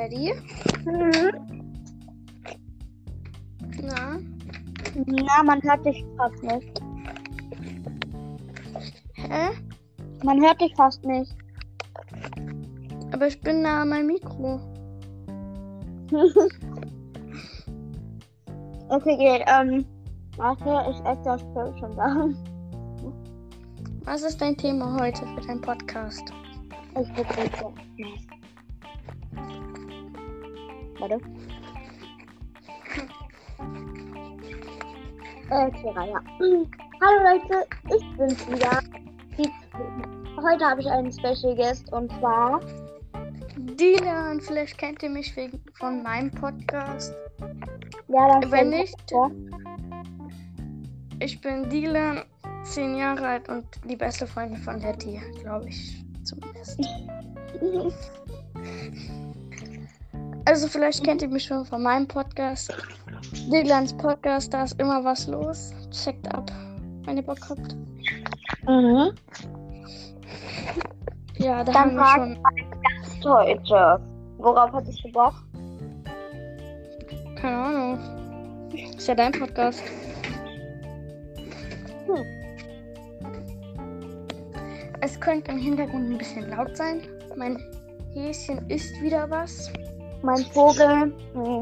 Ready? Mhm. Na? Na, man hört dich fast nicht. Hä? Man hört dich fast nicht. Aber ich bin nah an meinem Mikro. Okay, geht. Warte, ich esse das Spiel schon da. Was ist dein Thema heute für deinen Podcast? Ich begrüße. Warte. Kira, ja. Hallo Leute, ich bin's wieder. Heute habe ich einen Special Guest und zwar Dylan, vielleicht kennt ihr mich von meinem Podcast. Ja, dann Wenn stell dich nicht, vor. ich bin Dylan, 10 Jahre alt und die beste Freundin von Letty, glaube ich zumindest. Also vielleicht kennt ihr mich schon von meinem Podcast. Dylans Podcast, da ist immer was los. Checkt ab, wenn ihr Bock habt. Mhm. Ja, da Dann haben wir frag schon, heute. Worauf hattest du Bock? keine Ahnung. Ist ja dein Podcast. Es könnte im Hintergrund ein bisschen laut sein. Mein Häschen isst wieder was. Mein Vogel. Nee,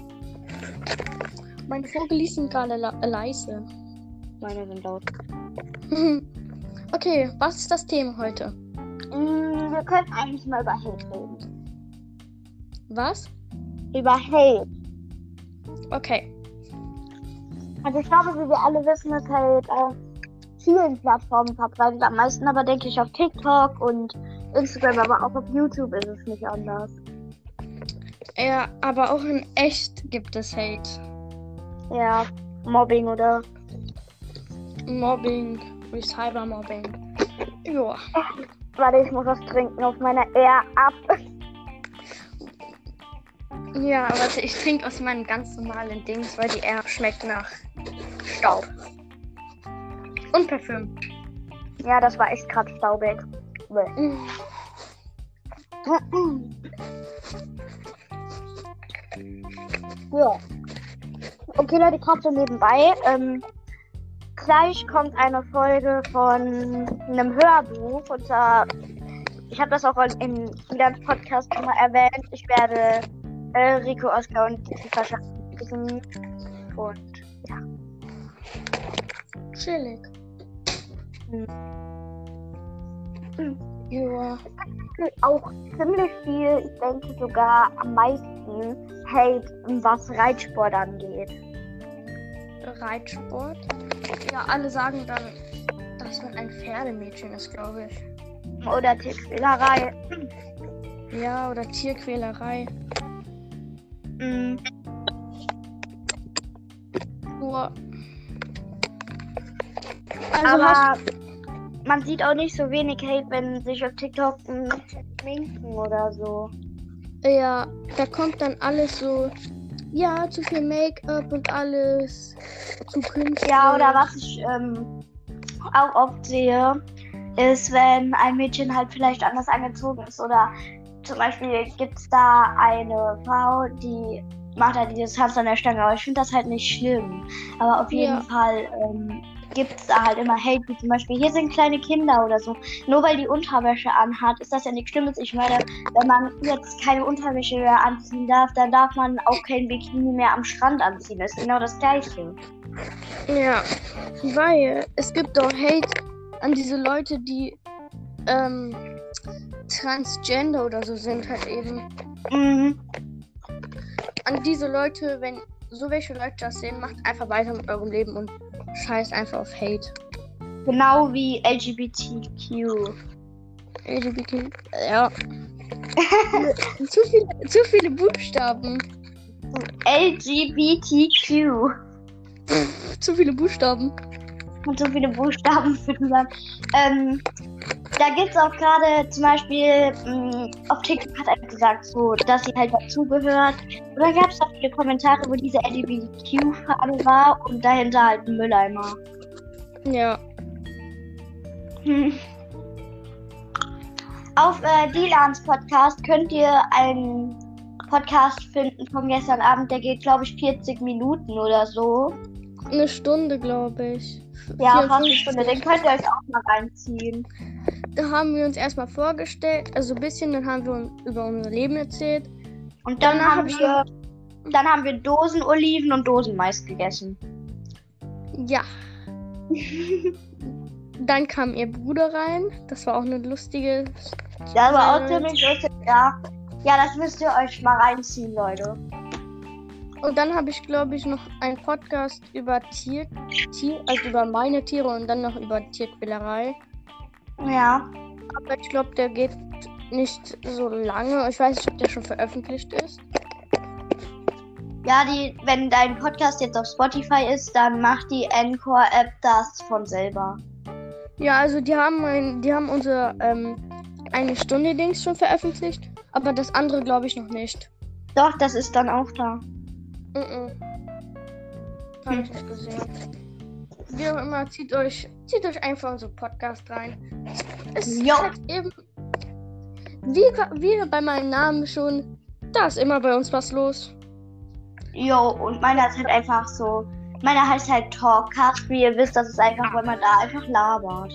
Mein Vogel sind gerade leise. meine sind laut. Okay, was ist das Thema heute? Wir können eigentlich mal über Hate reden. Was? Über Hate. Okay. Also ich glaube, wie wir alle wissen, ist Hate auf vielen Plattformen verbreitet. Am meisten aber denke ich auf TikTok und Instagram, aber auch auf YouTube ist es nicht anders. Ja, aber auch in echt gibt es Hate. Ja, Mobbing oder... Mobbing, wie Cybermobbing. Ja. Warte, ich muss was trinken auf meiner Air ab. Ja, warte, ich trinke aus meinem ganz normalen Dings, weil die Air schmeckt nach Staub. Und Parfüm. Ja, das war echt gerade staubig. Bäh. Ja. Okay, Leute, gerade so nebenbei. Gleich kommt eine Folge von einem Hörbuch. Und zwar, ich habe das auch in Dilans Podcast schon mal erwähnt. Ich werde Rico, Oskar und die verschaffen. Und ja. Chillig. Hm. Ja. Auch ziemlich viel, ich denke sogar am meisten Hate, was Reitsport angeht. Reitsport. Ja, alle sagen dann, dass man ein Pferdemädchen ist, glaube ich. Oder Tierquälerei. Ja, oder Tierquälerei. Mhm. Nur. Also Aber man sieht auch nicht so wenig Hate, wenn sich auf TikTok schminken oder so. ja, da kommt dann alles so, ja, zu viel Make-up und alles, zu künstlich. Ja, oder was ich auch oft sehe, ist, wenn ein Mädchen halt vielleicht anders angezogen ist. Oder zum Beispiel gibt es da eine Frau, die macht halt dieses Tanz an der Stange. Aber ich finde das halt nicht schlimm. Aber auf jeden Ja. Fall gibt es da halt immer Hate, wie zum Beispiel, hier sind kleine Kinder oder so. Nur weil die Unterwäsche anhat, ist das ja nichts Schlimmes. Ich meine, wenn man jetzt keine Unterwäsche mehr anziehen darf, dann darf man auch kein Bikini mehr am Strand anziehen. Das ist genau das Gleiche. Ja, weil es gibt doch Hate an diese Leute, die Transgender oder so sind halt eben. Mhm. An diese Leute, wenn so welche Leute das sehen, macht einfach weiter mit eurem Leben und scheißt einfach auf Hate. Genau wie LGBTQ. LGBT, ja. zu viele Buchstaben. LGBTQ. Zu viele Buchstaben. Und so viele Buchstaben für man. Da gibt es auch gerade zum Beispiel, auf TikTok hat einer gesagt, so, dass sie halt dazugehört. Und dann gab es auch viele Kommentare, wo diese LGBTQ-Farbe war und dahinter halt ein Mülleimer. Ja. Auf Dylans Podcast könnt ihr Podcast finden von gestern Abend. Der geht, glaube ich, 40 Minuten oder so. Eine Stunde, glaube ich. Ja, fast eine Stunde. Den könnt ihr euch auch mal reinziehen. Da haben wir uns erstmal vorgestellt, also ein bisschen, dann haben wir uns über unser Leben erzählt. Und dann haben wir Dosenoliven und Dosenmais gegessen. Ja. Dann kam ihr Bruder rein. Das war auch eine lustige... Das war auch ziemlich lustig, ja. Ja, das müsst ihr euch mal reinziehen, Leute. Und dann habe ich, glaube ich, noch einen Podcast über also über meine Tiere und dann noch über Tierquälerei. Ja. Aber ich glaube, der geht nicht so lange. Ich weiß nicht, ob der schon veröffentlicht ist. Ja, wenn dein Podcast jetzt auf Spotify ist, dann macht die Anchor-App das von selber. Ja, also die haben unser eine Stunde Dings schon veröffentlicht, aber das andere glaube ich noch nicht. Doch, das ist dann auch da. Habe ich nicht gesehen. Wie auch immer, zieht euch einfach unseren Podcast rein. Es ist halt eben, wie bei meinem Namen schon, da ist immer bei uns was los. Jo, und meiner ist halt einfach so, meiner heißt halt Talkcast, wie ihr wisst, das ist einfach, weil man da einfach labert.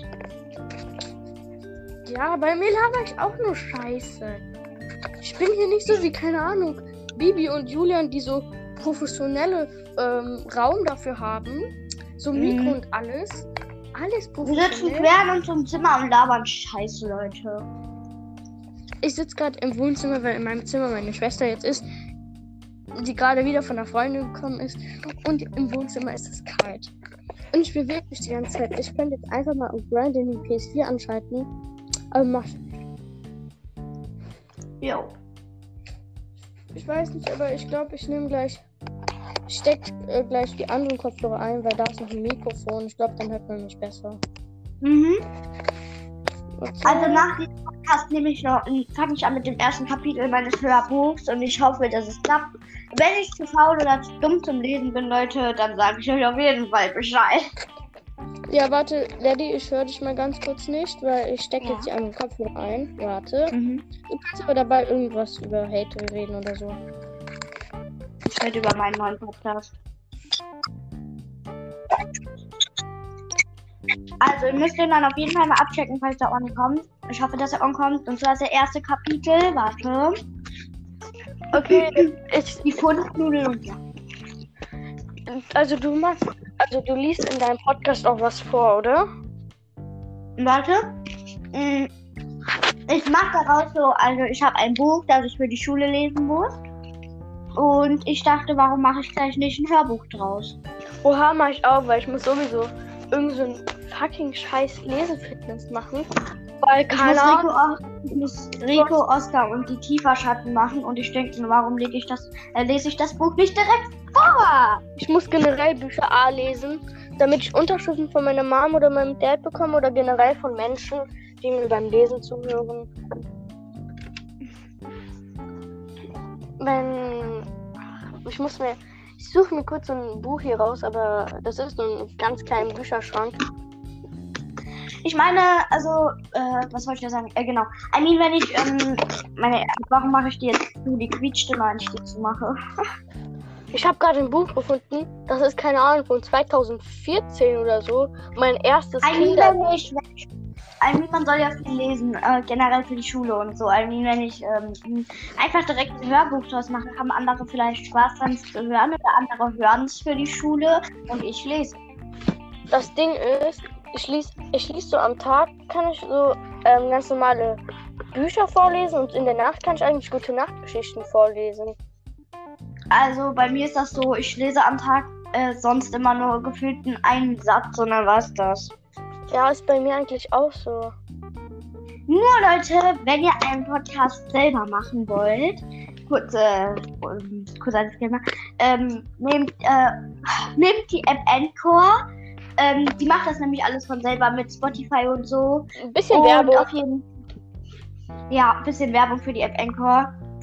Ja, bei mir laber ich auch nur Scheiße. Ich bin hier nicht so wie, keine Ahnung, Bibi und Julian, die so professionelle Raum dafür haben. So Mikro und alles. Alles professionell. Wir sitzen quer in unserem Zimmer und labern Scheiße, Leute. Ich sitze gerade im Wohnzimmer, weil in meinem Zimmer meine Schwester jetzt ist, die gerade wieder von einer Freundin gekommen ist. Und im Wohnzimmer ist es kalt. Und ich bewege mich die ganze Zeit. Ich könnte jetzt einfach mal auf Grinding die PS4 anschalten. Aber mach ich nicht. Jo. Ich weiß nicht, aber ich glaube, ich nehme gleich. Ich stecke gleich die anderen Kopfhörer ein, weil da ist noch ein Mikrofon. Ich glaube, dann hört man mich besser. Okay. Also nach diesem Podcast fange ich an mit dem ersten Kapitel meines Hörbuchs und ich hoffe, dass es klappt. Wenn ich zu faul oder zu dumm zum Lesen bin, Leute, dann sage ich euch auf jeden Fall Bescheid. Ja, warte, Daddy, ich höre dich mal ganz kurz nicht, weil ich stecke jetzt die anderen Kopfhörer ein. Warte. Du kannst aber dabei irgendwas über Hate reden oder so. Ich rede über meinen neuen Podcast. Also, ihr müsst den dann auf jeden Fall mal abchecken, falls der on kommt. Ich hoffe, dass er on kommt. Und zwar ist das erste Kapitel. Warte. Okay, Die Fundnudel und ja. Also du liest in deinem Podcast auch was vor, oder? Warte. Ich mache daraus so, also ich habe ein Buch, das ich für die Schule lesen muss. Und ich dachte, warum mache ich gleich nicht ein Hörbuch draus? Oha, mach ich auch, weil ich muss sowieso irgend so ein fucking scheiß Lesefitness machen. Weil Ich muss Rico, Oscar und die Tieferschatten machen und ich denke, warum lese ich das Buch nicht direkt vor? Ich muss generell Bücher A lesen, damit ich Unterschriften von meiner Mom oder meinem Dad bekomme oder generell von Menschen, die mir beim Lesen zuhören. Ich suche mir kurz so ein Buch hier raus, aber das ist nur ein ganz kleiner Bücherschrank. Ich meine, also, was wollte ich da sagen? Genau. I mean, wenn ich, warum mache ich die jetzt zu? Die quietschte, wenn ich die zu mache. Ich habe gerade ein Buch gefunden, das ist, keine Ahnung, von 2014 oder so. Mein erstes Kinderbuch. Man soll ja viel lesen, generell für die Schule und so. Wenn ich einfach direkt ein Hörbuch draus mache, haben andere vielleicht Spaß dran zu hören oder andere hören es für die Schule und ich lese. Das Ding ist, ich lese so am Tag, kann ich so ganz normale Bücher vorlesen und in der Nacht kann ich eigentlich gute Nachtgeschichten vorlesen. Also bei mir ist das so, ich lese am Tag sonst immer nur gefühlt einen Satz und dann war's das. Ja, ist bei mir eigentlich auch so. Nur Leute, wenn ihr einen Podcast selber machen wollt, kurzer Disclaimer, nehmt die App Anchor. Die macht das nämlich alles von selber mit Spotify und so. Ein bisschen Werbung. Ein bisschen Werbung für die App Anchor.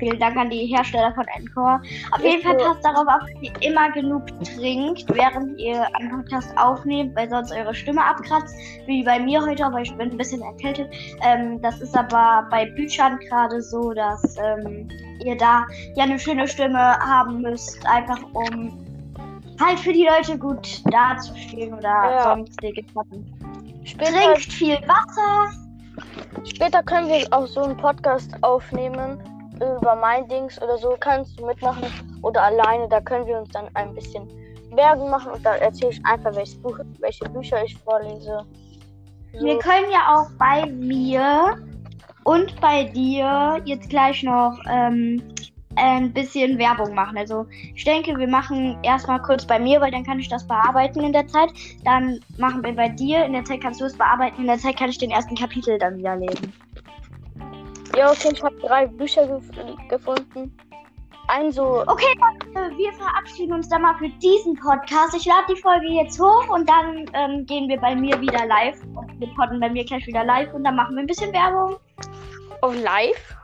Vielen Dank an die Hersteller von Encore. Auf jeden Fall passt darauf auf, dass ihr immer genug trinkt, während ihr einen Podcast aufnehmt, weil sonst eure Stimme abkratzt. Wie bei mir heute, aber ich bin ein bisschen erkältet. Das ist aber bei Büchern gerade so, dass ihr da ja eine schöne Stimme haben müsst, einfach um halt für die Leute gut dazustehen oder sonstige Sachen. Trinkt viel Wasser. Später können wir auch so einen Podcast aufnehmen über mein Dings oder so. Kannst du mitmachen oder alleine. Da können wir uns dann ein bisschen Werbung machen und da erzähle ich einfach, welche Bücher ich vorlese. So. Wir können ja auch bei mir und bei dir jetzt gleich noch ein bisschen Werbung machen. Also ich denke, wir machen erstmal kurz bei mir, weil dann kann ich das bearbeiten in der Zeit. Dann machen wir bei dir, in der Zeit kannst du es bearbeiten, in der Zeit kann ich den ersten Kapitel dann wieder lesen. Ja, okay, ich habe 3 Bücher gefunden. Okay, dann, wir verabschieden uns dann mal für diesen Podcast. Ich lade die Folge jetzt hoch und dann gehen wir bei mir wieder live. Und wir podden bei mir gleich wieder live und dann machen wir ein bisschen Werbung. Auf live?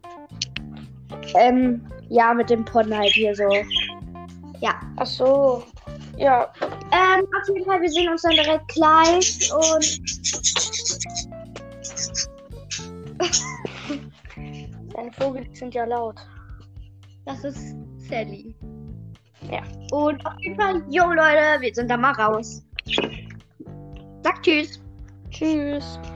Ja, mit dem Podden halt hier so. Ja. Ach so. Ja. Auf jeden Fall, wir sehen uns dann direkt gleich und Deine Vögel sind ja laut. das ist Sally. Ja. Und auf jeden Fall, jo Leute, wir sind da mal raus. Sag tschüss. Tschüss.